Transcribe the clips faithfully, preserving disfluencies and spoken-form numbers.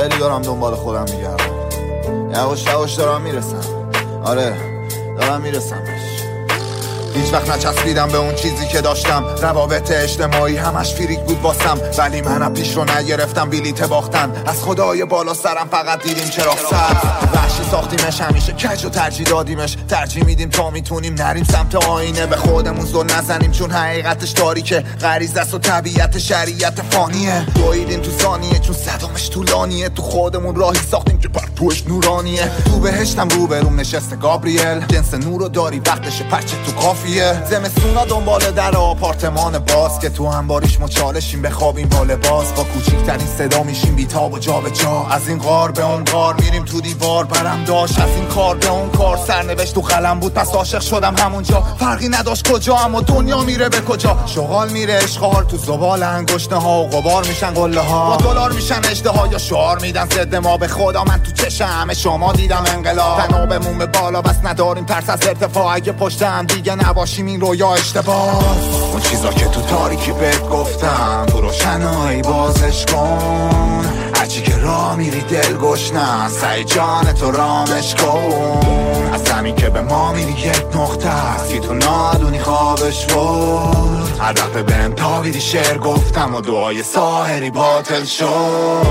خیلی دارم دنبال خودم میگردم، یواش یواش دارم میرسم. آره دارم میرسم. هیچ وقت نچسبیدم به اون چیزی که داشتم، روابط اجتماعی همش فریک بود واسم، ولی منم پیش رو نگرفتم بلیت باختن. از خدای بالا سرم فقط دیدیم چراغ سبز، وحشی ساختیمش همیشه کج و ترجیح دادیمش. ترجیح میدیم تا میتونیم نریم سمت آینه، به خودمون زل نزنیم چون حقیقتش تاریکه، غریزه است و طبیعت شریعت فانیه. دویدیم تو ثانیه چون صدامش طولانیه، تو خودمون راهی ساختیم که پرتوش نورانیه. تو بهشتم روبروم نشسته گابریل، جنس نورو داری وقتشه پچه تو کافیه. زمستونا دنبال در آپارتمان باز که تو انباریش مچالشیم بخوابیم با لباس، با کوچیکترین صدا میشیم بیتاب و جا به جا. از این غار به اون غار میریم تو دیوار برم داشت، از این کار به اون کار سرنوشت تو قلم بود پس عاشق شدم همونجا. فرقی نداشت کجا اما دنیا میره به کجا، شغال میره اشغال تو زبال انگشته ها و غبار میشن قله ها، با دلار میشن اجده ها یا شعار میدن ضد ما. به خدا من تو چشم همه شما دیدم انقلاب، تنابمون به بالا بس نداریم ترس از ارتفاع، اگه پشت هم دیگه نباشیم این رویا اشتباه. اون چیزا که تو تاریکی بهت گفتم تو روشنایی بازش کن، هرچی که راه میری دل گشنه سعی جان تو رامش کن. از زمین که به ما میری یک نقطه است که تو نادونی خوابش بود، هر دفعه بهم تابیدی شعر گفتم و دعای ساحری باطل شد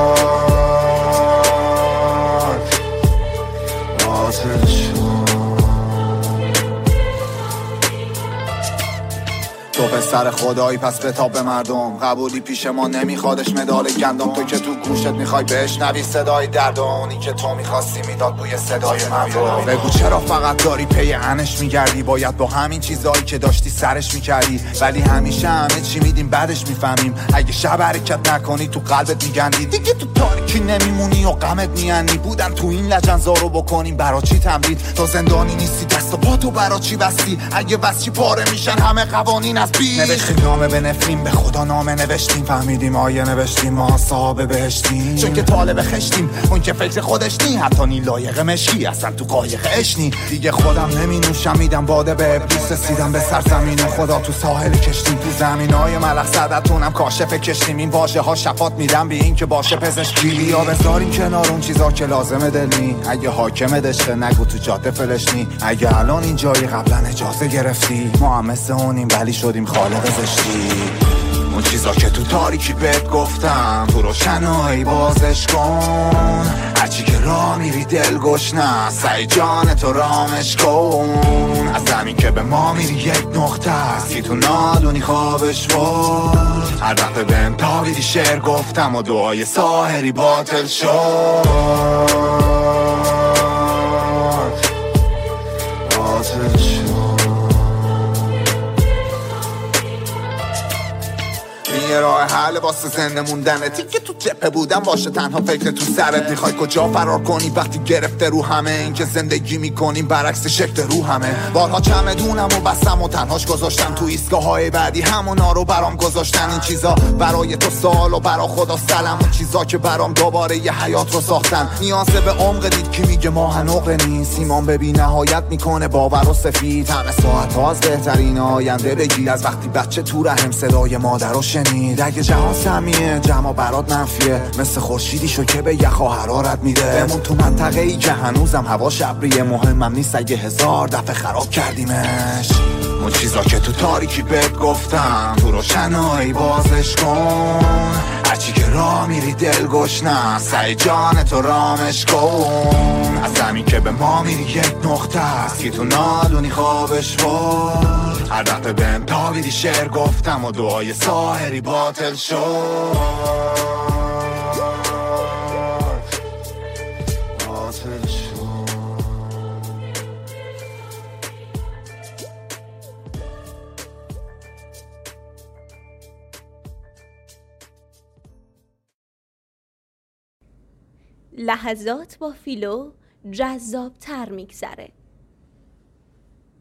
باطل شد. تو پسر خدایی پس بتاب به مردم، قبولی پیش ما نمیخوادش مدال گندم. تو که تو گوشت میخوای بشنوی صدای درد، اونی که تو میخواستی میداد بوی صدای مردم. بگو چرا فقط داری پی انش میگردی، باید با همین چیزایی که داشتی سرش میکردی، ولی همیشه همه چی میدیم بعدش میفهمیم. اگه شب حرکت نکنی تو قلبت میگندی، دیگه تو تاریکی نمیمونی و غمت میانی. بودن تو این لجنزارو بکنیم برا چی تمرید، تو زندانی نیستی دست و پا تو برا چی بستی، اگه بس چی پاره میشن همه قوانین از نوشتیم نامه به نفرین، به خدا نامه نوشتیم، فهمیدیم آیه نوشتیم ما صاحب بهشتیم، چون که طالب خشتیم اون که فکر خودش نی، حتی نی لایق مشکی اصلا تو قایق اشنی. دیگه خودم نمی نوشم میدم باده به ابلیس، رسیدم به سرزمین خدا تو ساحل کشتیم، تو زمین های ملخ صدتونم کاشف کشتیم. این واژه ها شفات میدم بی این که باشه پزشکی، یا بذاریم کنار اون چیزا که لازمه دلنی، اگه حاکم دشته نگو تو جاده فلشنی، اگه الان این جایی قبلا اجازه گرفتی، ما هم مثل اونیم ولی شدیم خالق زشتی. اون چیزا که تو تاریکی بهت گفتم تو روشنایی بازش کن، هرچی که راه میری دل گشنه سعی جان تو رامش کن. از زمین که به ما میری یک نقطه است که تو نادونی خوابش بود، هر دفعه بهم تابیدی شعر گفتم و دعای ساحری باطل شد باطل شد. یه راه حل واسه زنده موندنتی که تو جبهه بودم باشه تنها فکر تو سرت. میخوای کجا فرار کنی وقتی گرفته رو همه این که زندگی میکنیم برعکس شکل رو همه. بارها چمدونم و بستم و تنهاش گذاشتم تو ایستگاه های بعدی، همونا رو برام گذاشتن. این چیزا برای تو سوال و برا خدا سلام، اون چیزا که برام دوباره یه حیات رو ساختن. نیازه به عمق دید که میگه ماه نقره نیست، ایمان به بی نهایت میکنه باور و سفید. همه ساعت ها از بهترین آینده بگیر، از وقتی بچه تو رحم صدای مادر رو شنید. اگه جهان سمیه جمع برات منفیه، مثل خورشیدی شو که به یخا حرارت میده. بمون تو منطقه ای که هنوزم هوا شبریه، مهمم نیست اگه هزار دفعه خراب کردیمش. اون چیزا که تو تاریکی بهت گفتم تو روشنایی بازش کن، هرچی که راه میری دل گشنه سعی جان تو رامش کن. از زمین که به ما میری یک نقطه است که تو نادونی خوابش بود، هر دفعه بهم تابیدی شعر گفتم و دعای ساحری باطل شد باطل شد. لحظات با فیلو جذاب تر میگذره.